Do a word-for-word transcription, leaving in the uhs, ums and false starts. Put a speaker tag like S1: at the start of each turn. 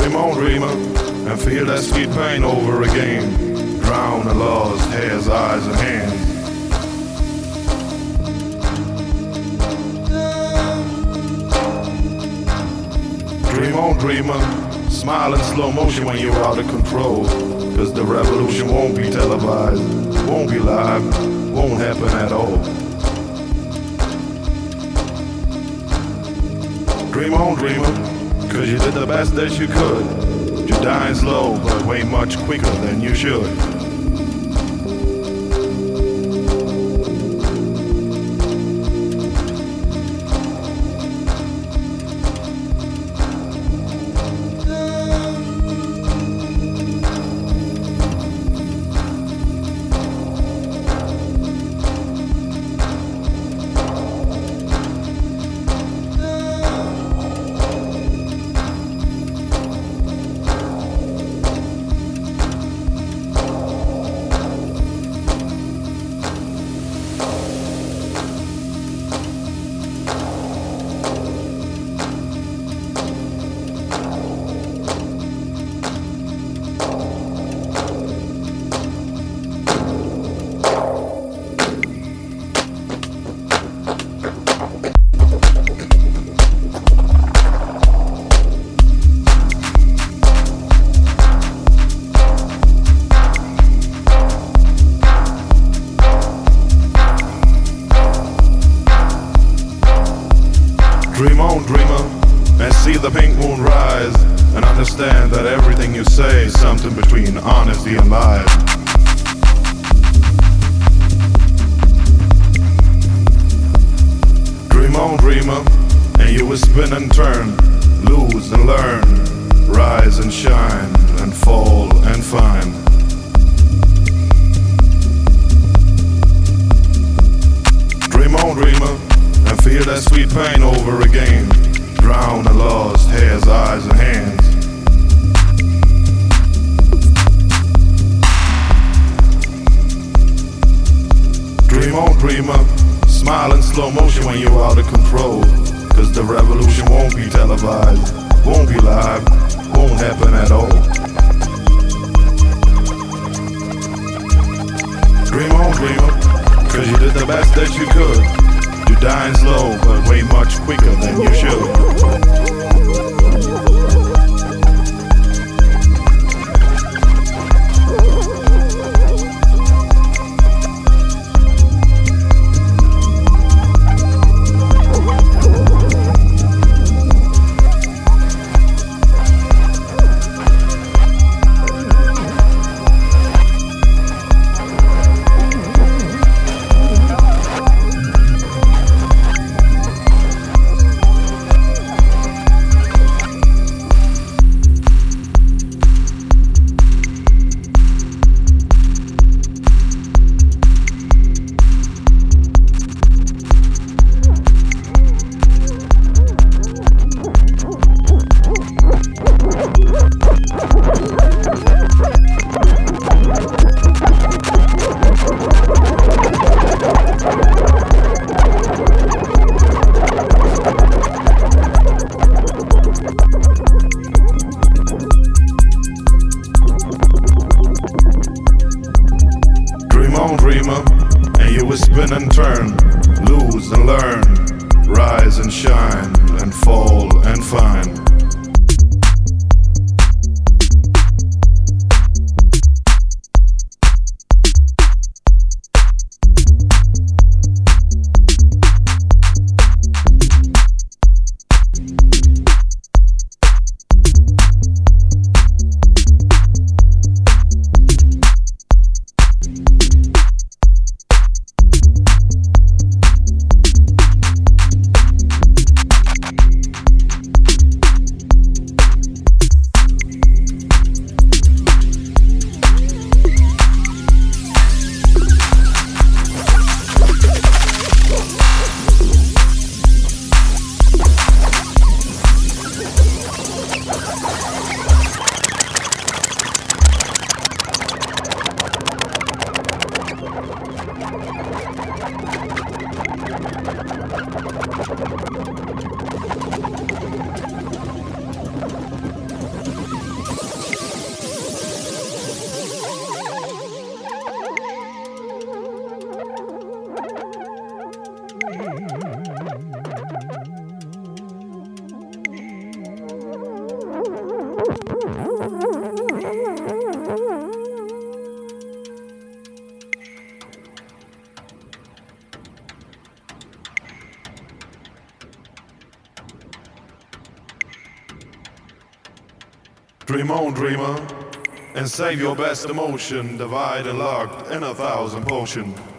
S1: Dream on, dreamer, and feel that sweet pain over again. Drown the lost hairs, eyes, and hands. Dream on, dreamer, smile in slow motion when you're out of control. Cause the revolution won't be televised, won't be live, won't happen at all. Dream on, dreamer, cause you did the best that you could. You're dying slow, but way much quicker than you should. Dream on, dreamer, and see the pink moon rise, and understand that everything you say is something between honesty and lies. Dream on, dreamer, and you will spin and turn, lose and learn, rise and shine, and fall and find. Dream on, dreamer, and feel that sweet pain over again. Drown the lost hairs, eyes, and hands. Dream on, dreamer, smile in slow motion when you're out of control. Cause the revolution won't be televised, won't be live, won't happen at all. Dream on, dreamer, cause you did the best that you could. You're dying slow, but way much quicker than you should. And you will spin and turn, lose and learn, rise and shine, and fall and find. Dream on, dreamer, and save your best emotion. Divide and locked in a thousand potion.